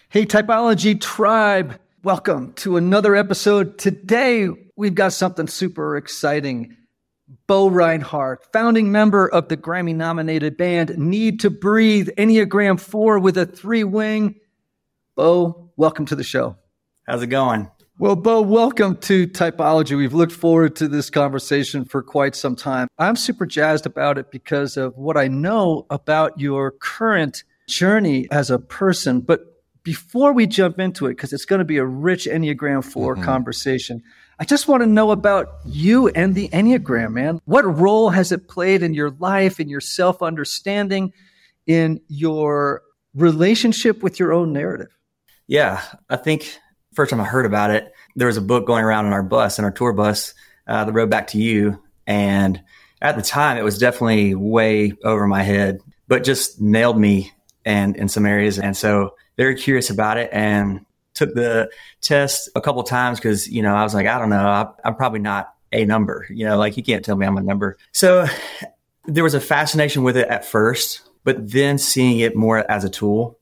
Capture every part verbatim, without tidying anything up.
Hey, Typology Tribe, welcome to another episode. Today, we've got something super exciting. Bo Reinhardt, founding member of the Grammy-nominated band Need to Breathe, Enneagram four with a three-wing. Bo, welcome to the show. How's it going? Well, Bo, welcome to Typology. We've looked forward to this conversation for quite some time. I'm super jazzed about it because of what I know about your current journey as a person. But before we jump into it, because it's going to be a rich Enneagram four mm-hmm. conversation, I just want to know about you and the Enneagram, man. What role has it played in your life, in your self-understanding, in your relationship with your own narrative? Yeah, I think first time I heard about it, there was a book going around on our bus, on our tour bus, uh, The Road Back to You. And at the time, it was definitely way over my head, but just nailed me and in some areas. And so very curious about it and took the test a couple of times because, you know, I was like, I don't know, I, I'm probably not a number, you know, like you can't tell me I'm a number. So there was a fascination with it at first, but then seeing it more as a tool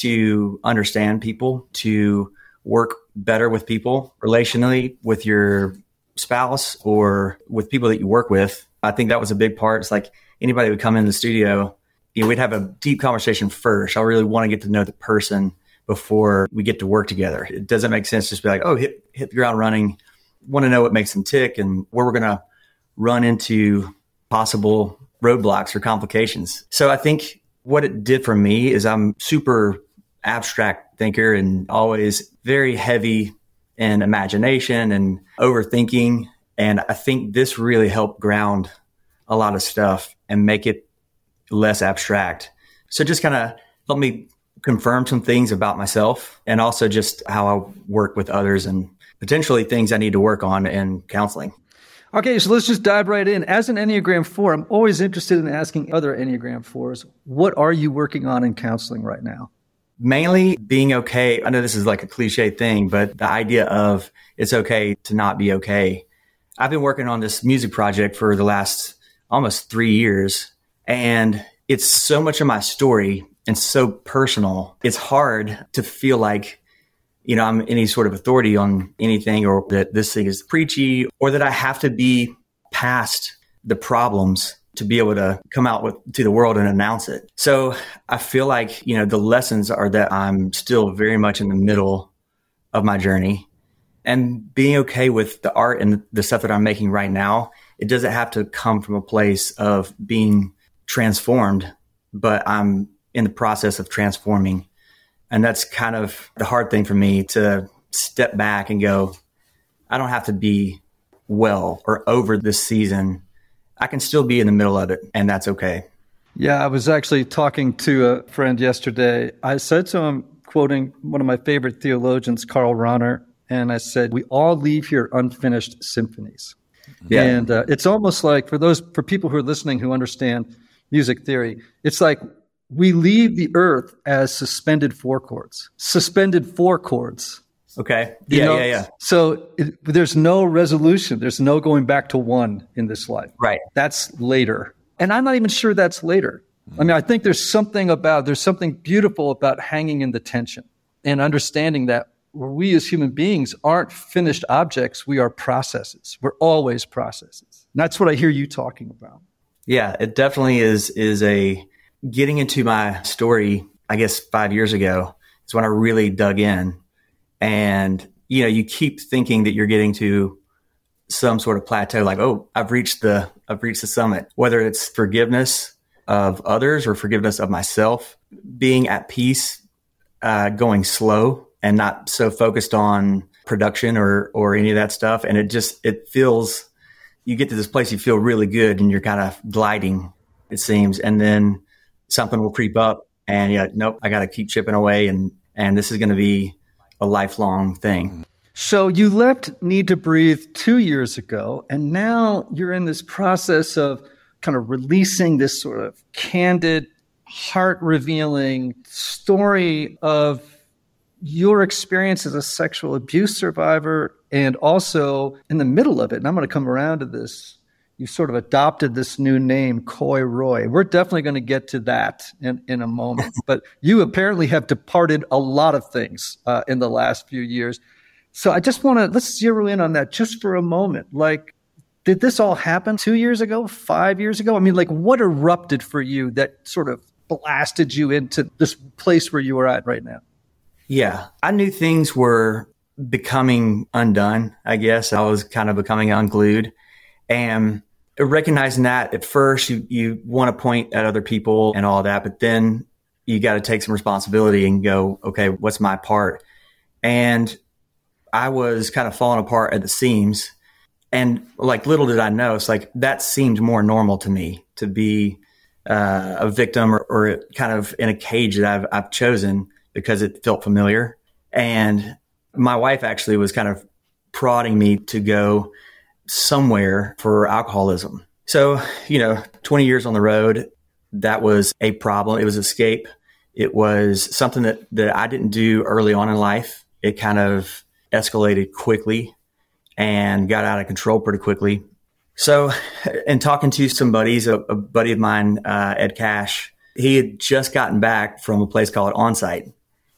to understand people, to work better with people relationally with your spouse or with people that you work with. I think that was a big part. It's like anybody would come in the studio, you know, we'd have a deep conversation first. I really want to get to know the person before we get to work together. It doesn't make sense to just be like, oh, hit, hit the ground running. Want to know what makes them tick and where we're going to run into possible roadblocks or complications. So I think what it did for me is I'm super abstract thinker and always very heavy in imagination and overthinking. And I think this really helped ground a lot of stuff and make it less abstract. So just kind of helped me confirm some things about myself and also just how I work with others and potentially things I need to work on in counseling. Okay, so let's just dive right in. As an Enneagram four, I'm always interested in asking other Enneagram fours, what are you working on in counseling right now? Mainly being okay. I know this is like a cliche thing, but the idea of it's okay to not be okay. I've been working on this music project for the last almost three years, and it's so much of my story and so personal. It's hard to feel like, you know, I'm any sort of authority on anything or that this thing is preachy or that I have to be past the problems to be able to come out with to the world and announce it. So I feel like, you know, the lessons are that I'm still very much in the middle of my journey and being okay with the art and the stuff that I'm making right now. It doesn't have to come from a place of being transformed, but I'm in the process of transforming. And that's kind of the hard thing for me to step back and go, I don't have to be well or over this season. I can still be in the middle of it, and that's okay. Yeah, I was actually talking to a friend yesterday. I said to him, quoting one of my favorite theologians, Karl Rahner, and I said, we all leave here unfinished symphonies. Yeah. And uh, it's almost like for those, for people who are listening who understand music theory, it's like we leave the earth as suspended four chords, suspended four chords. Okay. Yeah, you know? yeah, yeah. So it, there's no resolution. There's no going back to one in this life. Right. That's later. And I'm not even sure that's later. Mm. I mean, I think there's something about, there's something beautiful about hanging in the tension and understanding that we as human beings aren't finished objects. We are processes. We're always processes. And that's what I hear you talking about. Yeah, it definitely is, is a getting into my story, I guess five years ago is when I really dug in. And, you know, you keep thinking that you're getting to some sort of plateau, like, oh, I've reached the, I've reached the summit, whether it's forgiveness of others or forgiveness of myself, being at peace, uh, going slow and not so focused on production or, or any of that stuff. And it just, it feels, you get to this place, you feel really good and you're kind of gliding, it seems. And then something will creep up and yeah, nope, I got to keep chipping away. And, and this is going to be a lifelong thing. So you left Need to Breathe two years ago, and now you're in this process of kind of releasing this sort of candid, heart-revealing story of your experience as a sexual abuse survivor and also in the middle of it. And I'm going to come around to this. you sort of adopted this new name, Coy Roy. We're definitely going to get to that in, in a moment. But you apparently have departed a lot of things uh, in the last few years. So I just want to, let's zero in on that just for a moment. Like, did this all happen two years ago, five years ago? I mean, like, what erupted for you that sort of blasted you into this place where you are at right now? Yeah, I knew things were becoming undone, I guess. I was kind of becoming unglued. And recognizing that at first, you, you want to point at other people and all that, but then you got to take some responsibility and go, okay, what's my part? And I was kind of falling apart at the seams. And like, little did I know, it's like that seemed more normal to me, to be uh, a victim or, or kind of in a cage that I've, I've chosen because it felt familiar. And my wife actually was kind of prodding me to go somewhere for alcoholism. So, you know, twenty years on the road, that was a problem. It was escape. It was something that, that I didn't do early on in life. It kind of escalated quickly and got out of control pretty quickly. So, in talking to some buddies, a, a buddy of mine, uh, Ed Cash, he had just gotten back from a place called Onsite.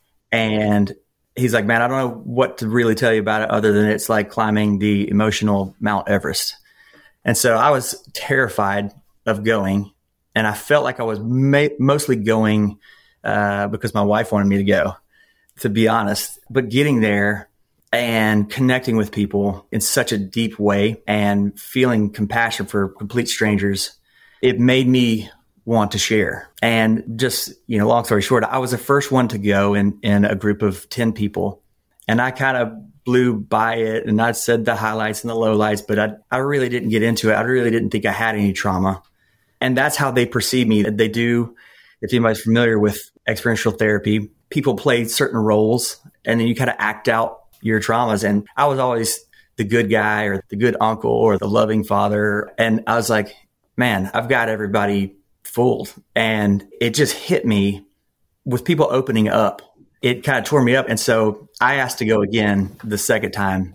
And he's like, man, I don't know what to really tell you about it other than it's like climbing the emotional Mount Everest. And so I was terrified of going. And I felt like I was ma- mostly going uh, because my wife wanted me to go, to be honest. But getting there and connecting with people in such a deep way and feeling compassion for complete strangers, it made me want to share. And just, you know, long story short, I was the first one to go in, in a group of ten people. And I kind of blew by it and I said the highlights and the lowlights, but I, I really didn't get into it. I really didn't think I had any trauma. And that's how they perceive me. They do, if anybody's familiar with experiential therapy, people play certain roles and then you kind of act out your traumas. And I was always the good guy or the good uncle or the loving father. And I was like, man, I've got everybody fooled. And it just hit me with people opening up. It kind of tore me up. And so I asked to go again the second time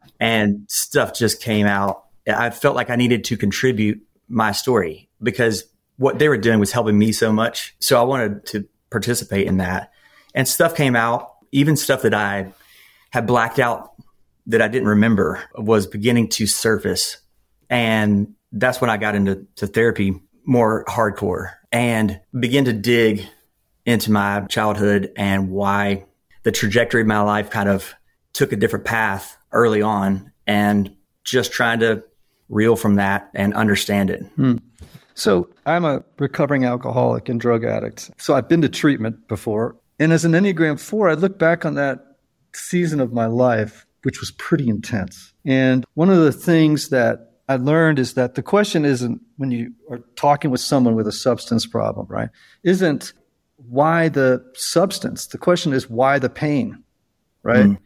and stuff just came out. I felt like I needed to contribute my story because what they were doing was helping me so much. So I wanted to participate in that. And stuff came out, even stuff that I had blacked out that I didn't remember was beginning to surface. And that's when I got into to therapy more hardcore and begin to dig into my childhood and why the trajectory of my life kind of took a different path early on and just trying to reel from that and understand it. Hmm. So I'm a recovering alcoholic and drug addict. So I've been to treatment before. And as an Enneagram four, I look back on that season of my life, which was pretty intense. And one of the things that I learned is that the question isn't, when you are talking with someone with a substance problem, right, isn't why the substance. The question is why the pain, right? Mm.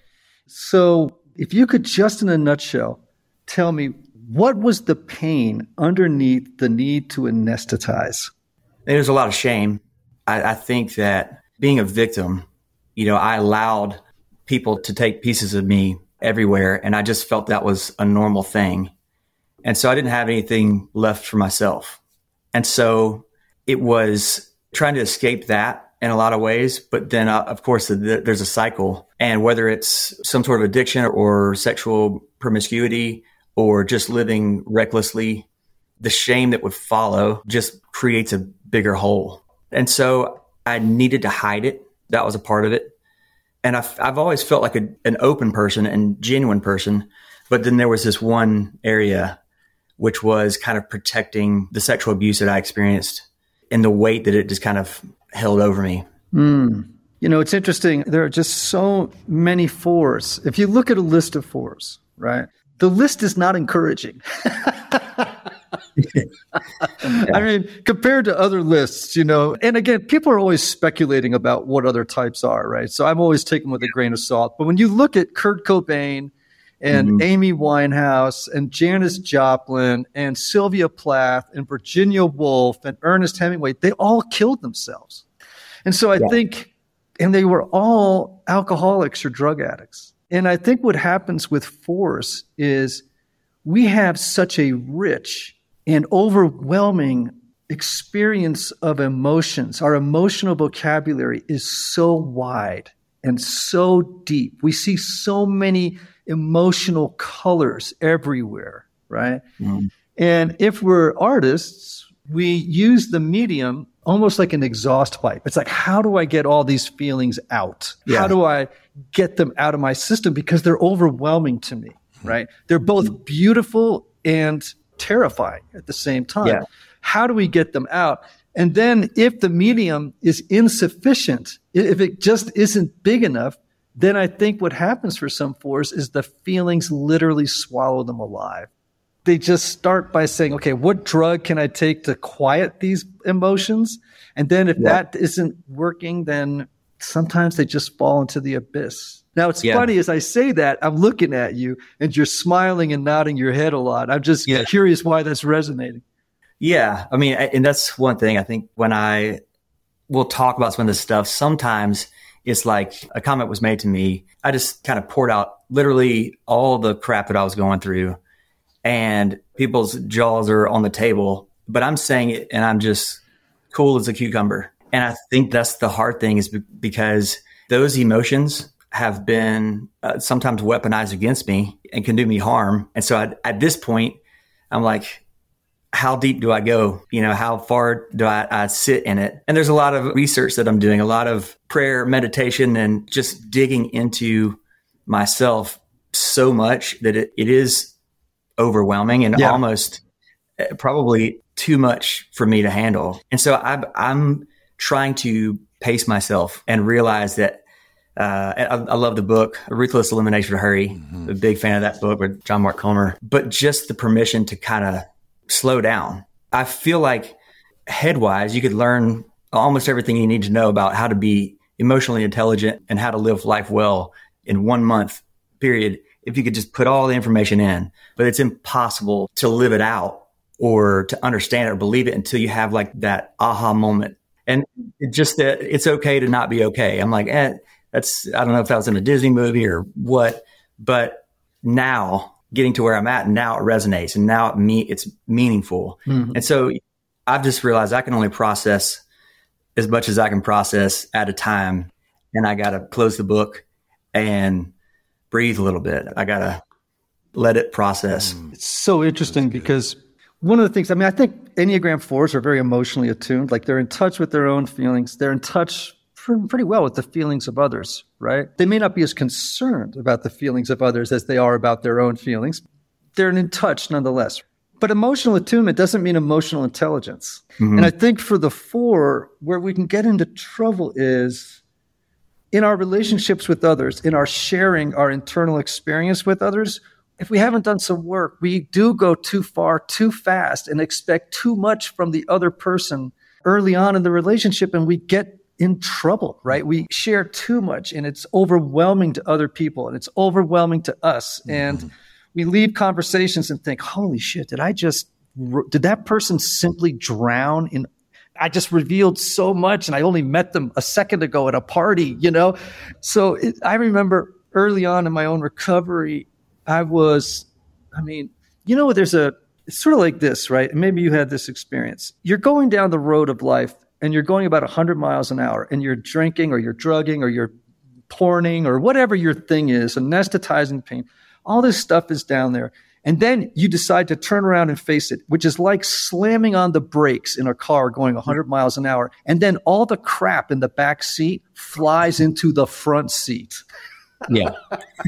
So if you could just in a nutshell tell me, what was the pain underneath the need to anesthetize? There's a lot of shame. I, I think that being a victim, you know, I allowed people to take pieces of me everywhere, and I just felt that was a normal thing. And so I didn't have anything left for myself. And so it was trying to escape that in a lot of ways. But then, uh, of course, the, the, there's a cycle. And whether it's some sort of addiction or sexual promiscuity or just living recklessly, the shame that would follow just creates a bigger hole. And so I needed to hide it. That was a part of it. And I've, I've always felt like a, an open person and genuine person. But then there was this one area which was kind of protecting the sexual abuse that I experienced and the weight that it just kind of held over me. Mm. You know, it's interesting. There are just so many fours. If you look at a list of fours, right, the list is not encouraging. I mean, compared to other lists, you know, and again, people are always speculating about what other types are, right? So I'm always taking with a grain of salt. But when you look at Kurt Cobain, and mm-hmm. Amy Winehouse and Janis Joplin and Sylvia Plath and Virginia Woolf and Ernest Hemingway, they all killed themselves. And so I yeah. think, and they were all alcoholics or drug addicts. And I think what happens with fours is we have such a rich and overwhelming experience of emotions. Our emotional vocabulary is so wide and so deep. We see so many emotional colors everywhere, right? Mm. And if we're artists, we use the medium almost like an exhaust pipe. It's like, how do I get all these feelings out? Yeah. How do I get them out of my system? Because they're overwhelming to me, right? They're both beautiful and terrifying at the same time. Yeah. How do we get them out? And then if the medium is insufficient, if it just isn't big enough, then I think what happens for some fours is the feelings literally swallow them alive. They just start by saying, okay, what drug can I take to quiet these emotions? And then if yeah. that isn't working, then sometimes they just fall into the abyss. Now, it's yeah. funny, as I say that, I'm looking at you and you're smiling and nodding your head a lot. I'm just yeah. curious why that's resonating. Yeah. I mean, and that's one thing I think when I will talk about some of this stuff, sometimes it's like a comment was made to me. I just kind of poured out literally all the crap that I was going through, and people's jaws are on the table, but I'm saying it and I'm just cool as a cucumber. And I think that's the hard thing, is because those emotions have been uh, sometimes weaponized against me and can do me harm. And so I, at this point, I'm like, how deep do I go? You know, how far do I, I sit in it? And there's a lot of research that I'm doing, a lot of prayer, meditation, and just digging into myself so much that it, it is overwhelming and yeah. almost probably too much for me to handle. And so I, I'm trying to pace myself and realize that uh, I, I love the book, Ruthless Elimination of Hurry. Mm-hmm. A big fan of that book with John Mark Comer. But just the permission to kind of slow down. I feel like headwise, you could learn almost everything you need to know about how to be emotionally intelligent and how to live life well in one month period, if you could just put all the information in. But it's impossible to live it out or to understand it or believe it until you have like that aha moment. And it just that it's okay to not be okay. I'm like, eh, that's, I don't know if that was in a Disney movie or what, but now getting to where I'm at, now it resonates, and now it me it's meaningful. Mm-hmm. And so I've just realized I can only process as much as I can process at a time. And I got to close the book and breathe a little bit. I got to let it process. It's so interesting because one of the things, I mean, I think Enneagram fours are very emotionally attuned. Like they're in touch with their own feelings. They're in touch pretty well with the feelings of others, right? They may not be as concerned about the feelings of others as they are about their own feelings. They're in touch nonetheless. But emotional attunement doesn't mean emotional intelligence. Mm-hmm. And I think for the four, where we can get into trouble is in our relationships with others, in our sharing our internal experience with others. If we haven't done some work, we do go too far, too fast, and expect too much from the other person early on in the relationship, and we get in trouble, right? We share too much and it's overwhelming to other people and it's overwhelming to us. Mm-hmm. And we leave conversations and think, holy shit, did I just, did that person simply drown in, I just revealed so much and I only met them a second ago at a party, you know? So it, I remember early on in my own recovery, I was, I mean, you know, there's a, it's sort of like this, right? And maybe you had this experience. You're going down the road of life and you're going about one hundred miles an hour and you're drinking or you're drugging or you're porning or whatever your thing is, anesthetizing pain, all this stuff is down there. And then you decide to turn around and face it, which is like slamming on the brakes in a car going one hundred miles an hour. And then all the crap in the back seat flies into the front seat. Yeah.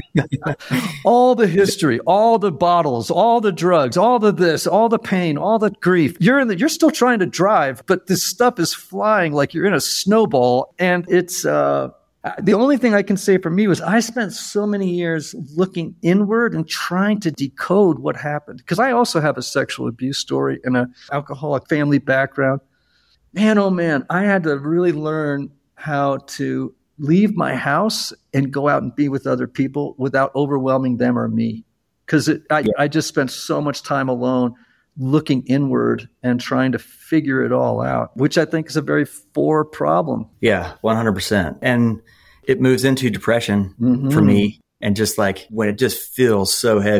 All the history, all the bottles, all the drugs, all the this, all the pain, all the grief. You're in the, you're still trying to drive, but this stuff is flying like you're in a snowball. And it's, uh, the only thing I can say for me was I spent so many years looking inward and trying to decode what happened. Because I also have a sexual abuse story and an alcoholic family background. Man, oh man, I had to really learn how to leave my house and go out and be with other people without overwhelming them or me. Because I, yeah. I just spent so much time alone looking inward and trying to figure it all out, which I think is a very four problem. Yeah, one hundred percent. And it moves into depression mm-hmm. for me. And just like when it just feels so heavy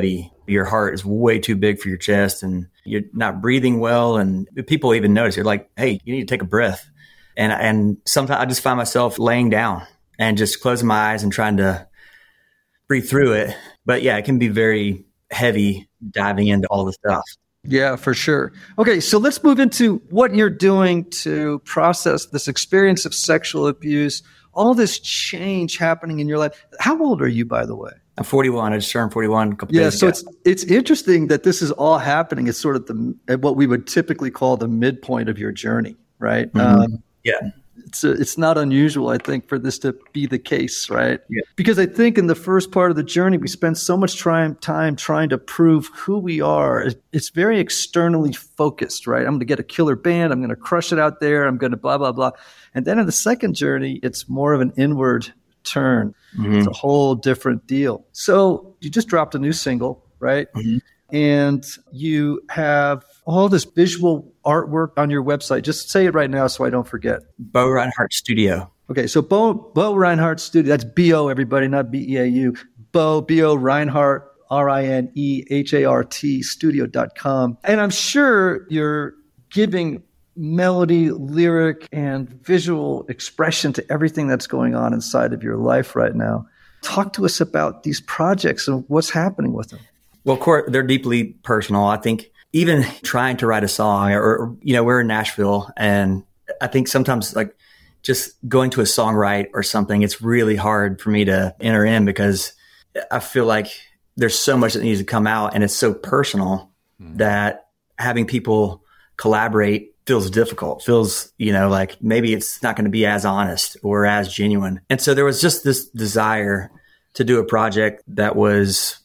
your heart is way too big for your chest and you're not breathing well. And people even notice, you're like, hey, you need to take a breath. And, and sometimes I just find myself laying down and just closing my eyes and trying to breathe through it. But yeah, it can be very heavy diving into all the stuff. Yeah, for sure. Okay, so let's move into what you're doing to process this experience of sexual abuse, all this change happening in your life. How old are you, by the way? I'm forty-one. I just turned forty-one a couple yeah, days so ago. it's it's interesting that this is all happening. It's sort of the at what we would typically call the midpoint of your journey, right? Mm-hmm. Um, yeah. It's a, it's not unusual, I think, for this to be the case, right? Yeah. Because I think in the first part of the journey, we spend so much try, time trying to prove who we are. It's very externally focused, right? I'm going to get a killer band. I'm going to crush it out there. I'm going to blah, blah, blah. And then in the second journey, it's more of an inward turn. Mm-hmm. It's a whole different deal. So you just dropped a new single, right? Mm-hmm. And you have all this visual artwork on your website. Just say it right now so I don't forget. Bo Reinhardt Studio. Okay, so Bo, Bo Reinhardt Studio. That's B O, everybody, not B E A U. Bo, B O Reinhardt, R I N E H A R T, studio dot com. And I'm sure you're giving melody, lyric, and visual expression to everything that's going on inside of your life right now. Talk to us about these projects and what's happening with them. Well, of course, they're deeply personal. I think even trying to write a song or, or, you know, we're in Nashville and I think sometimes like just going to a songwrite or something, it's really hard for me to enter in because I feel like there's so much that needs to come out and it's so personal mm. that having people collaborate feels difficult, feels, you know, like maybe it's not going to be as honest or as genuine. And so there was just this desire to do a project that was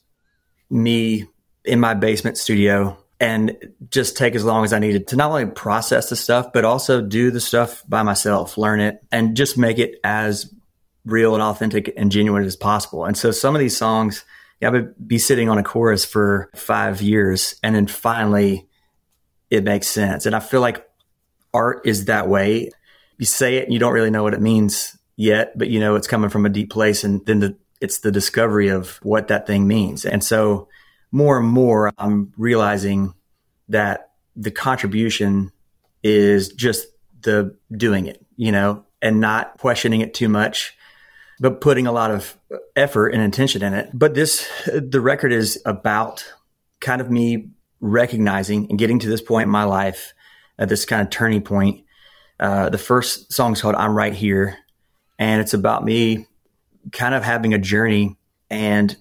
me in my basement studio and just take as long as I needed to not only process the stuff, but also do the stuff by myself, learn it, and just make it as real and authentic and genuine as possible. And so some of these songs, yeah, I would be sitting on a chorus for five years and then finally it makes sense. And I feel like art is that way. You say it and you don't really know what it means yet, but you know it's coming from a deep place. And then the it's the discovery of what that thing means. And so more and more, I'm realizing that the contribution is just the doing it, you know, and not questioning it too much, but putting a lot of effort and intention in it. But this, the record is about kind of me recognizing and getting to this point in my life, at this kind of turning point. Uh, the first song is called I'm Right Here. And it's about me kind of having a journey and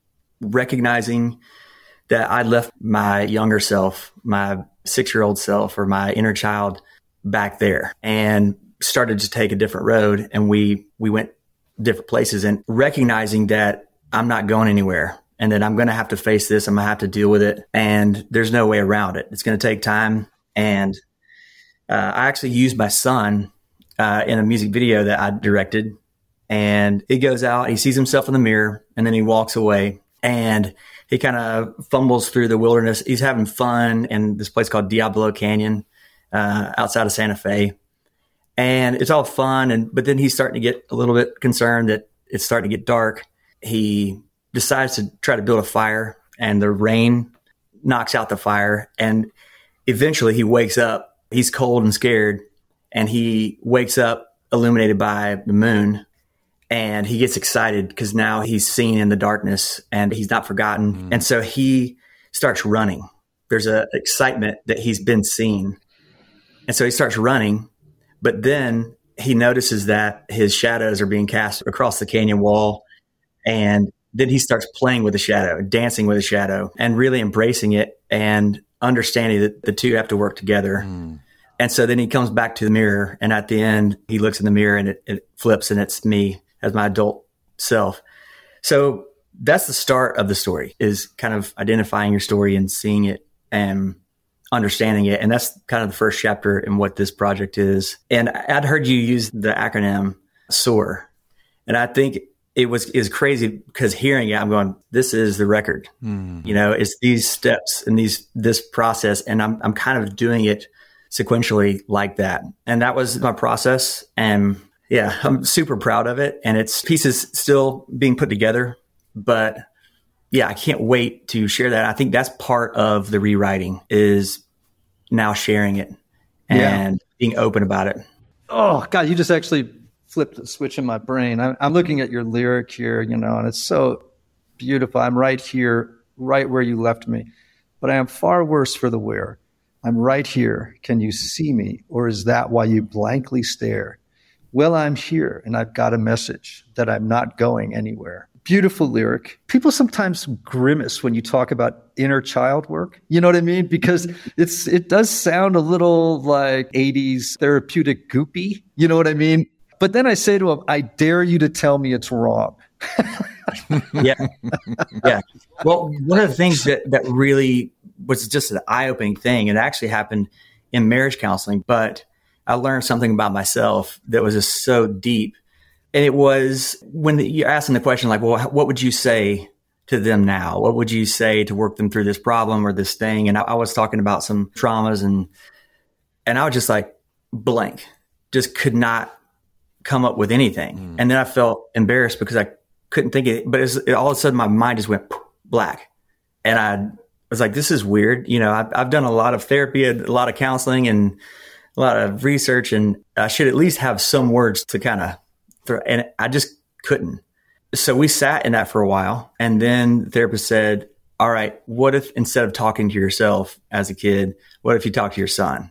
recognizing that I left my younger self, my six-year-old self or my inner child back there and started to take a different road. And we, we went different places and recognizing that I'm not going anywhere and that I'm going to have to face this. I'm going to have to deal with it. And there's no way around it. It's going to take time. And uh, I actually used my son uh, in a music video that I directed. And he goes out, he sees himself in the mirror, and then he walks away and he kind of fumbles through the wilderness. He's having fun in this place called Diablo Canyon, uh, outside of Santa Fe. And it's all fun. And, but then he's starting to get a little bit concerned that it's starting to get dark. He decides to try to build a fire and the rain knocks out the fire. And eventually he wakes up, he's cold and scared, and he wakes up illuminated by the moon. And he gets excited because now he's seen in the darkness and he's not forgotten. Mm. And so he starts running. There's an excitement that he's been seen. And so he starts running, but then he notices that his shadows are being cast across the canyon wall. And then he starts playing with the shadow, dancing with the shadow and really embracing it and understanding that the two have to work together. Mm. And so then he comes back to the mirror. And at the end, he looks in the mirror and it, it flips and it's me as my adult self. So that's the start of the story, is kind of identifying your story and seeing it and understanding it. And that's kind of the first chapter in what this project is. And I'd heard you use the acronym SOAR. And I think it was is crazy because hearing it, I'm going, this is the record. Mm. You know, it's these steps and these this process. And I'm I'm kind of doing it sequentially like that. And that was my process. And yeah, I'm super proud of it. And it's pieces still being put together, but yeah, I can't wait to share that. I think that's part of the rewriting is now sharing it and yeah. being open about it. Oh God, you just actually flipped the switch in my brain. I'm, I'm looking at your lyric here, you know, and it's so beautiful. I'm right here, right where you left me, but I am far worse for the wear. I'm right here. Can you see me? Or is that why you blankly stare? Well, I'm here and I've got a message that I'm not going anywhere. Beautiful lyric. People sometimes grimace when you talk about inner child work. You know what I mean? Because it's it does sound a little like eighties therapeutic goopy. You know what I mean? But then I say to him, I dare you to tell me it's wrong. yeah. Yeah. Well, one of the things that, that really was just an eye-opening thing, it actually happened in marriage counseling, but I learned something about myself that was just so deep. And it was when you're asking the question, like, well, what would you say to them now? What would you say to work them through this problem or this thing? And I, I was talking about some traumas and, and I was just like blank, just could not come up with anything. Mm. And then I felt embarrassed because I couldn't think of it, but it, all of a sudden my mind just went black. And I was like, this is weird. You know, I've, I've done a lot of therapy, a lot of counseling and a lot of research, and I should at least have some words to kind of throw. And I just couldn't. So we sat in that for a while. And then the therapist said, all right, what if instead of talking to yourself as a kid, what if you talk to your son?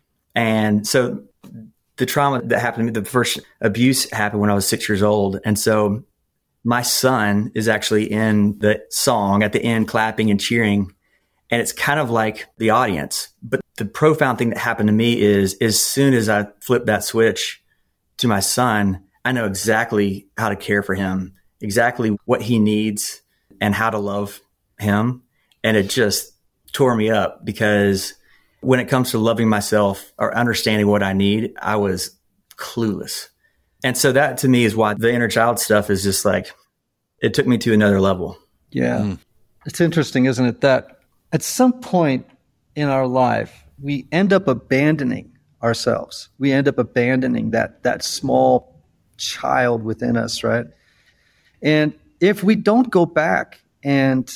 And so the trauma that happened to me, the first abuse happened when I was six years old. And so my son is actually in the song at the end, clapping and cheering. And it's kind of like the audience. But the profound thing that happened to me is as soon as I flipped that switch to my son, I know exactly how to care for him, exactly what he needs and how to love him. And it just tore me up because when it comes to loving myself or understanding what I need, I was clueless. And so that to me is why the inner child stuff is just like, it took me to another level. Yeah. Mm. It's interesting, isn't it? That at some point in our life, we end up abandoning ourselves. We end up abandoning that, that small child within us, right? And if we don't go back and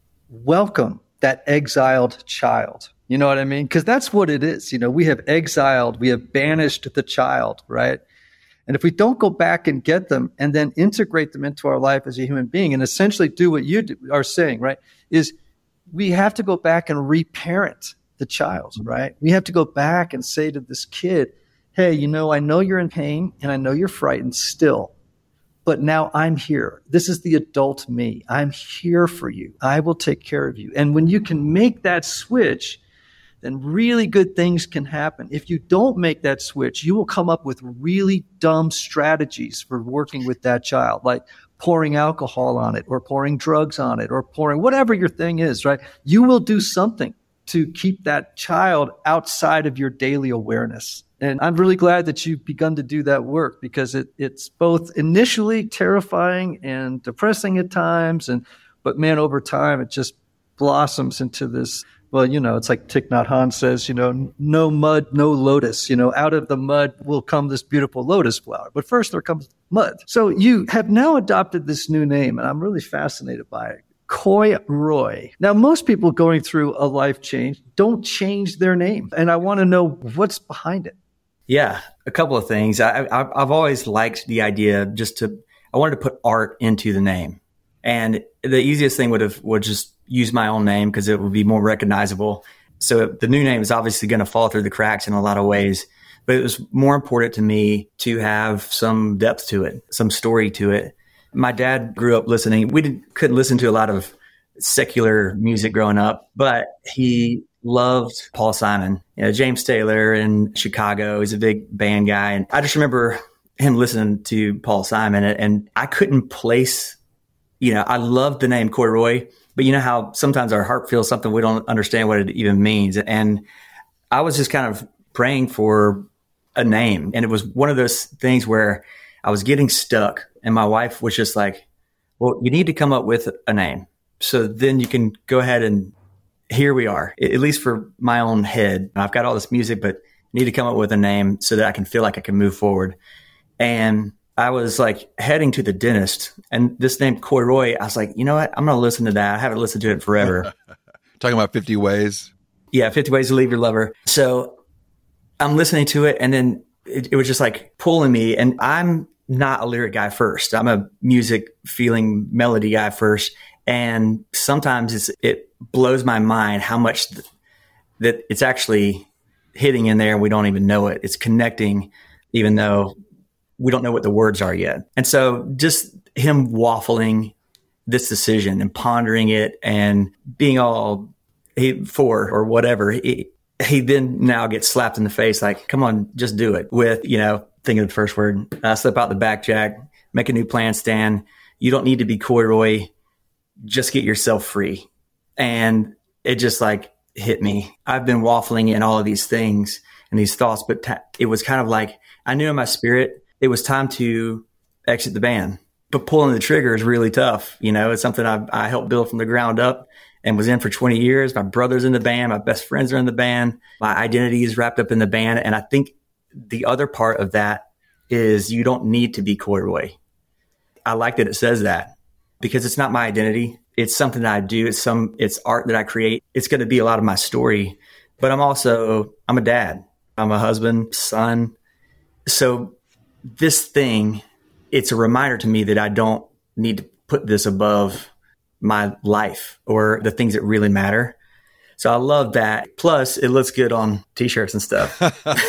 welcome that exiled child, you know what I mean? Because that's what it is. You know, we have exiled, we have banished the child, right? And if we don't go back and get them and then integrate them into our life as a human being and essentially do what you do, are saying, right, is we have to go back and reparent the child, right? We have to go back and say to this kid, hey, you know, I know you're in pain and I know you're frightened still, but now I'm here. This is the adult me. I'm here for you. I will take care of you. And when you can make that switch, then really good things can happen. If you don't make that switch, you will come up with really dumb strategies for working with that child, like pouring alcohol on it or pouring drugs on it or pouring whatever your thing is, right? You will do something to keep that child outside of your daily awareness. And I'm really glad that you've begun to do that work because it, it's both initially terrifying and depressing at times. And, but man, over time, it just blossoms into this. Well, you know, it's like Thich Nhat Hanh says, you know, no mud, no lotus. You know, out of the mud will come this beautiful lotus flower. But first there comes mud. So you have now adopted this new name, and I'm really fascinated by it. Coy Roy. Now, most people going through a life change don't change their name. And I want to know what's behind it. Yeah, a couple of things. I, I, I've always liked the idea just to, I wanted to put art into the name. And the easiest thing would have, would just use my own name because it would be more recognizable. So the new name is obviously going to fall through the cracks in a lot of ways, but it was more important to me to have some depth to it, some story to it. My dad grew up listening. We didn't, couldn't listen to a lot of secular music growing up, but he loved Paul Simon, you know, James Taylor in Chicago. He's a big band guy. And I just remember him listening to Paul Simon and, and I couldn't place, you know, I loved the name Coy Roy, but you know how sometimes our heart feels something we don't understand what it even means. And I was just kind of praying for a name. And it was one of those things where I was getting stuck and my wife was just like, well, you need to come up with a name. So then you can go ahead and here we are, at least for my own head. I've got all this music, but I need to come up with a name so that I can feel like I can move forward. And I was like heading to the dentist, and this name Coy Roy, I was like, you know what? I'm going to listen to that. I haven't listened to it in forever. Talking about fifty ways. Yeah. fifty ways to leave your lover. So I'm listening to it, and then it, it was just like pulling me, and I'm not a lyric guy first. I'm a music feeling melody guy first. And sometimes it's, it blows my mind how much th- that it's actually hitting in there and we don't even know it. It's connecting, even though we don't know what the words are yet. And so just him waffling this decision and pondering it and being all he, for or whatever, he, he then now gets slapped in the face like, come on, just do it with, you know, think of the first word, uh, slip out the back, Jack, make a new plan, Stan. You don't need to be Coy Roy. Just get yourself free. And it just like hit me. I've been waffling in all of these things and these thoughts, but t- it was kind of like, I knew in my spirit, it was time to exit the band, but pulling the trigger is really tough. You know, it's something I, I helped build from the ground up and was in for twenty years. My brother's in the band. My best friends are in the band. My identity is wrapped up in the band. And I think the other part of that is you don't need to be Coy Roy. I like that it says that. Because it's not my identity. It's something that I do. It's some, it's art that I create. It's going to be a lot of my story, but I'm also, I'm a dad. I'm a husband, son. So this thing, it's a reminder to me that I don't need to put this above my life or the things that really matter. So I love that. Plus it looks good on t-shirts and stuff.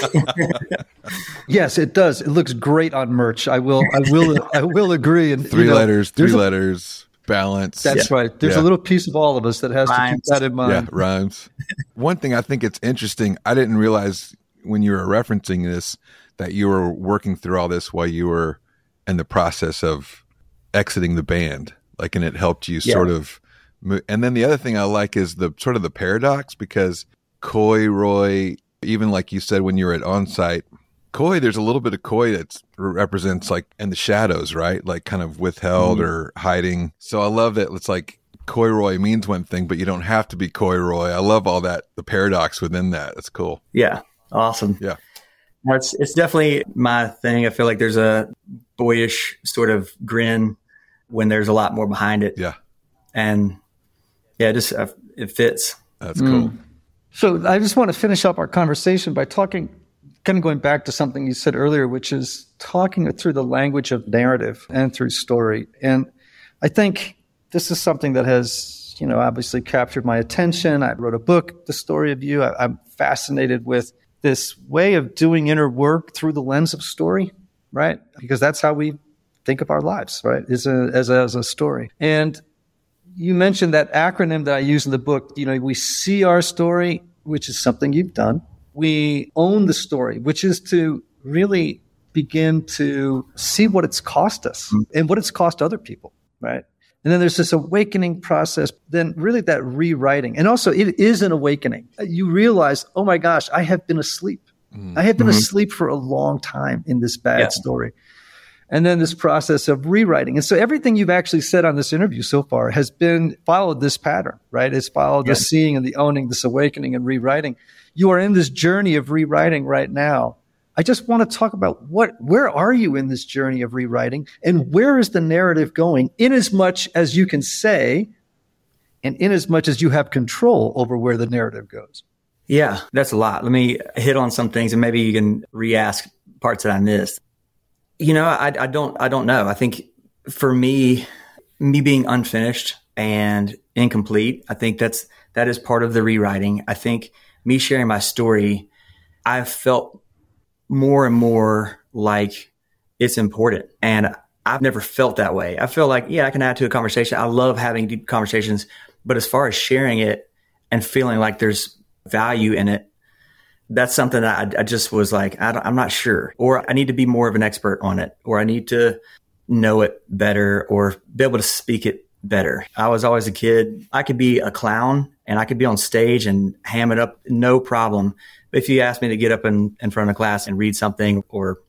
Yes, it does. It looks great on merch. I will, I will, I will agree. And three you know, letters, three a, letters, balance. That's yeah. right. There's yeah. a little piece of all of us that has rhymes. To keep that in mind. Yeah, rhymes. One thing I think it's interesting. I didn't realize when you were referencing this that you were working through all this while you were in the process of exiting the band. Like, and it helped you yeah. sort of. And then the other thing I like is the sort of the paradox, because Coy Roy, even like you said when you were at On-Site, Coy, there's a little bit of Coy that represents like in the shadows, right? Like kind of withheld mm-hmm. or hiding. So I love that it's like Coy Roy means one thing, but you don't have to be Coy Roy. I love all that, the paradox within that. That's cool. Yeah. Awesome. Yeah. It's, it's definitely my thing. I feel like there's a boyish sort of grin when there's a lot more behind it. Yeah. And yeah, just uh, it fits. That's cool. Mm. So I just want to finish up our conversation by talking, kind of going back to something you said earlier, which is talking through the language of narrative and through story. And I think this is something that has, you know, obviously captured my attention. I wrote a book, The Story of You. I, I'm fascinated with this way of doing inner work through the lens of story, right? Because that's how we think of our lives, right? Is a, as, a, as a story. And you mentioned that acronym that I use in the book. You know, we see our story, which is something you've done. We own the story, which is to really begin to see what it's cost us and what it's cost other people, right? And then there's this awakening process, then really that rewriting. And also it is an awakening. You realize, oh my gosh, I have been asleep. Mm-hmm. I have been mm-hmm. asleep for a long time in this bad yeah. story. And then this process of rewriting. And so everything you've actually said on this interview so far has been followed this pattern, right? It's followed yeah. the seeing and the owning, this awakening and rewriting. You are in this journey of rewriting right now. I just want to talk about what, where are you in this journey of rewriting and where is the narrative going in as much as you can say and in as much as you have control over where the narrative goes? Yeah, that's a lot. Let me hit on some things and maybe you can re-ask parts that I missed. You know, I, I don't, I don't know. I think for me, me being unfinished and incomplete, I think that's, that is part of the rewriting. I think me sharing my story, I've felt more and more like it's important. And I've never felt that way. I feel like, yeah, I can add to a conversation. I love having deep conversations, but as far as sharing it and feeling like there's value in it, that's something that I, I just was like, I I'm not sure, or I need to be more of an expert on it, or I need to know it better or be able to speak it better. I was always a kid. I could be a clown and I could be on stage and ham it up. No problem. But if you ask me to get up in, in front of class and read something or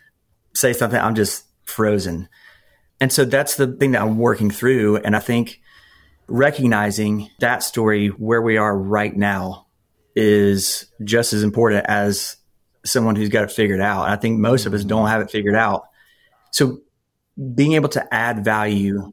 say something, I'm just frozen. And so that's the thing that I'm working through. And I think recognizing that story where we are right now is just as important as someone who's got it figured out. I think most of us don't have it figured out. So being able to add value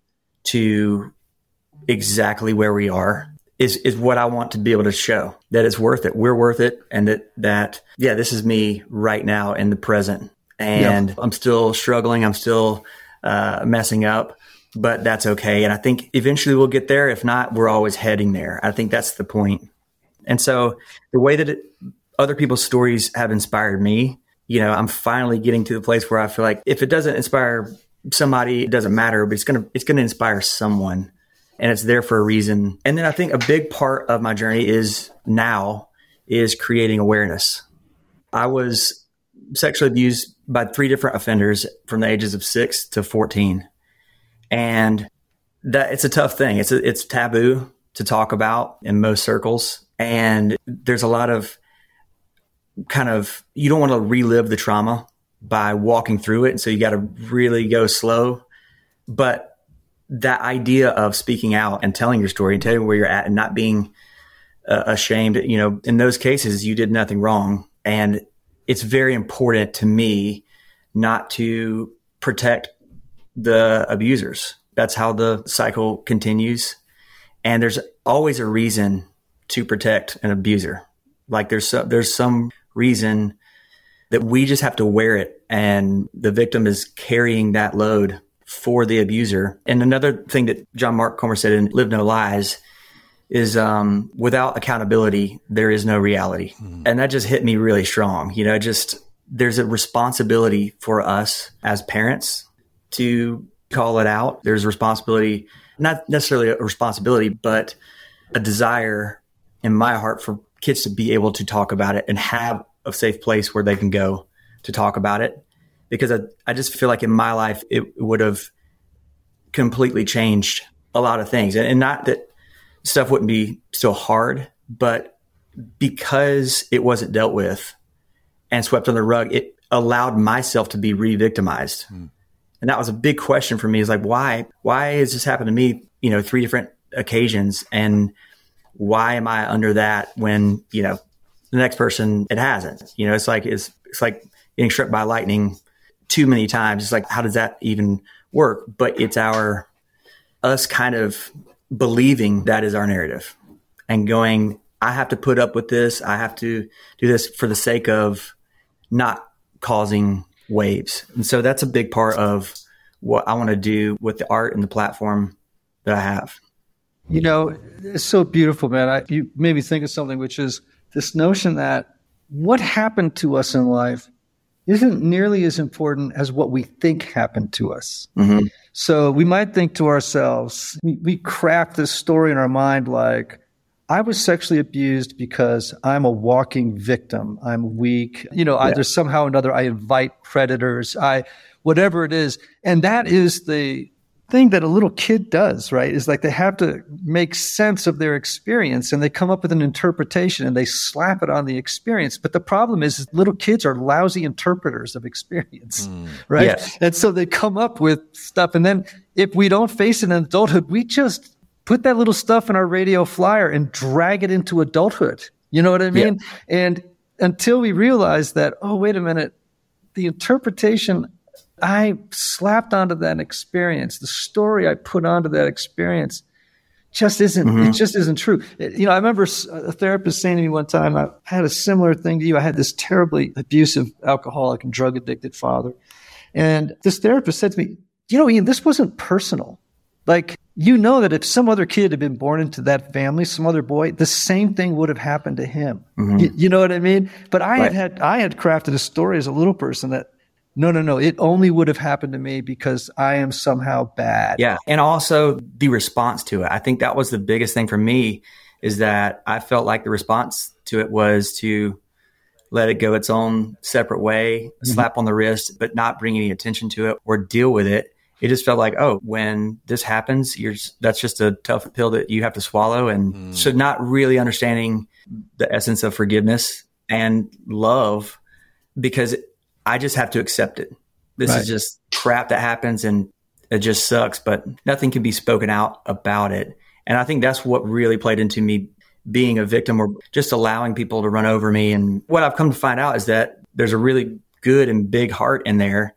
to exactly where we are is, is what I want to be able to show, that it's worth it. We're worth it. And that, that, yeah, this is me right now in the present. And yeah. I'm still struggling. I'm still uh, messing up, but that's okay. And I think eventually we'll get there. If not, we're always heading there. I think that's the point. And so the way that it, other people's stories have inspired me, you know, I'm finally getting to the place where I feel like if it doesn't inspire somebody, it doesn't matter, but it's going to, it's going to inspire someone. And it's there for a reason. And then I think a big part of my journey is now is creating awareness. I was sexually abused by three different offenders from the ages of six to fourteen. And that it's a tough thing. It's a, it's taboo to talk about in most circles. And there's a lot of kind of, you don't want to relive the trauma by walking through it. And so you got to really go slow. But that idea of speaking out and telling your story and telling where you're at and not being uh, ashamed, you know, in those cases, you did nothing wrong. And it's very important to me not to protect the abusers. That's how the cycle continues. And there's always a reason to protect an abuser. Like there's so, there's some reason that we just have to wear it, and the victim is carrying that load for the abuser. And another thing that John Mark Comer said in Live No Lies is um, without accountability, there is no reality. Mm. And that just hit me really strong. You know, just there's a responsibility for us as parents to call it out. There's a responsibility, not necessarily a responsibility, but a desire in my heart for kids to be able to talk about it and have a safe place where they can go to talk about it. Because I, I just feel like in my life, it would have completely changed a lot of things. And, and not that stuff wouldn't be still hard, but because it wasn't dealt with and swept under the rug, it allowed myself to be re-victimized. Mm. And that was a big question for me, is like, why, why has this happened to me, you know, three different occasions? And why am I under that when, you know, the next person, it hasn't? You know, it's like, it's, it's like getting struck by lightning too many times. It's like, how does that even work? But it's our, us kind of believing that is our narrative and going, I have to put up with this. I have to do this for the sake of not causing waves. And so that's a big part of what I want to do with the art and the platform that I have. You know, it's so beautiful, man. I, you made me think of something, which is this notion that what happened to us in life isn't nearly as important as what we think happened to us. Mm-hmm. So we might think to ourselves, we, we craft this story in our mind like, I was sexually abused because I'm a walking victim. I'm weak. You know, yeah. either somehow or another, I invite predators, I, whatever it is. And that is the thing that a little kid does, right? Is like they have to make sense of their experience and they come up with an interpretation and they slap it on the experience. But the problem is, is little kids are lousy interpreters of experience, mm. right? Yes. And so they come up with stuff. And then if we don't face it in adulthood, we just put that little stuff in our radio flyer and drag it into adulthood. You know what I mean? Yeah. And until we realize that, oh, wait a minute, the interpretation I slapped onto that experience, the story I put onto that experience just isn't, mm-hmm. it just isn't true. It, you know, I remember a therapist saying to me one time, I had a similar thing to you. I had this terribly abusive alcoholic and drug addicted father. And this therapist said to me, you know, Ian, this wasn't personal. Like, you know that if some other kid had been born into that family, some other boy, the same thing would have happened to him. Mm-hmm. You, you know what I mean? But I right. had had, I had crafted a story as a little person that, No, no, no. It only would have happened to me because I am somehow bad. Yeah. And also the response to it. I think that was the biggest thing for me, is that I felt like the response to it was to let it go its own separate way, mm-hmm. slap on the wrist, but not bring any attention to it or deal with it. It just felt like, oh, when this happens, you're that's just a tough pill that you have to swallow. And mm. so not really understanding the essence of forgiveness and love, because it, I just have to accept it. This right. is just crap that happens and it just sucks, but nothing can be spoken out about it. And I think that's what really played into me being a victim, or just allowing people to run over me. And what I've come to find out is that there's a really good and big heart in there.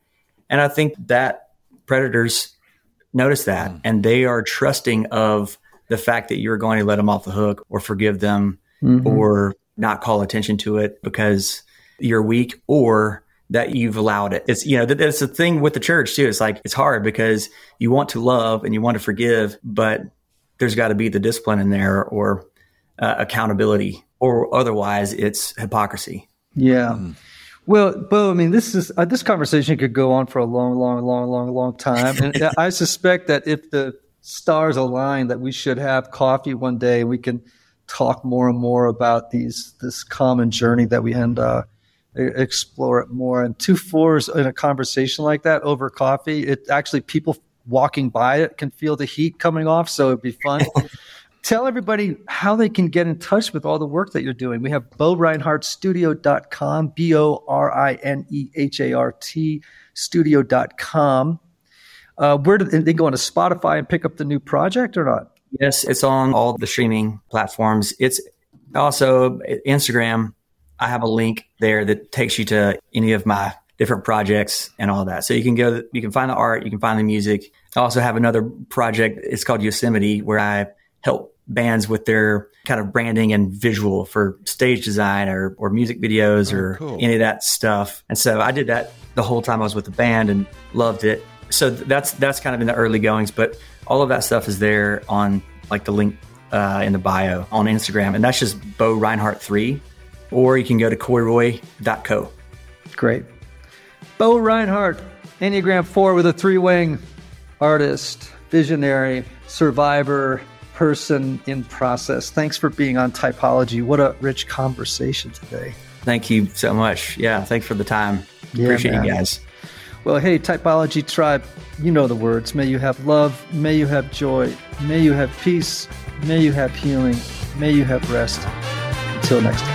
And I think that predators notice that mm. and they are trusting of the fact that you're going to let them off the hook or forgive them mm-hmm. or not call attention to it because you're weak or that you've allowed it. It's, you know, that, that's the thing with the church too. It's like, it's hard because you want to love and you want to forgive, but there's got to be the discipline in there or uh, accountability, or otherwise it's hypocrisy. Yeah. Mm. Well, Bo, I mean, this is, uh, this conversation could go on for a long, long, long, long, long time. And I suspect that if the stars align, that we should have coffee one day and we can talk more and more about these, this common journey that we end, uh, explore it more. And two fours in a conversation like that over coffee, it actually, people walking by it can feel the heat coming off. So it'd be fun. Tell everybody how they can get in touch with all the work that you're doing. We have bo reinhart studio dot com, B O R I N E H A R T studio dot com. Uh, where do they go on to Spotify and pick up the new project or not? Yes, it's on all the streaming platforms. It's also Instagram. I have a link there that takes you to any of my different projects and all that. So you can go, you can find the art, you can find the music. I also have another project. It's called Yosemite, where I help bands with their kind of branding and visual for stage design or, or music videos oh, or cool. any of that stuff. And so I did that the whole time I was with the band and loved it. So that's, that's kind of in the early goings, but all of that stuff is there on like the link uh, in the bio on Instagram. And that's just Bo Reinhart three. Or you can go to coy roy dot co. Great. Bo Reinhart, Enneagram four with a three-wing, artist, visionary, survivor, person in process. Thanks for being on Typology. What a rich conversation today. Thank you so much. Yeah, thanks for the time. Yeah, Appreciate man. you guys. Well, hey, Typology Tribe, you know the words. May you have love. May you have joy. May you have peace. May you have healing. May you have rest. Until next time.